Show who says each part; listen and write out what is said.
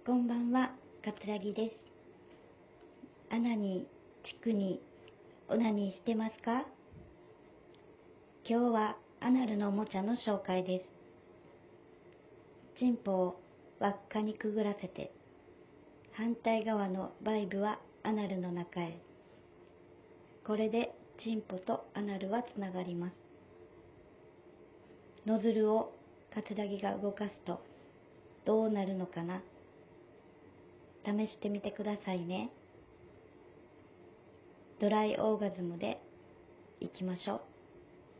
Speaker 1: こんばんは、桂木です。アナニー、チクニー、オナニーしてますか？今日はアナルのおもちゃの紹介です。チンポを輪っかにくぐらせて、反対側のバイブはアナルの中へ。これでチンポとアナルはつながります。ノズルを桂木が動かすとどうなるのかな？試してみてくださいね。ドライオーガズムでいきましょう。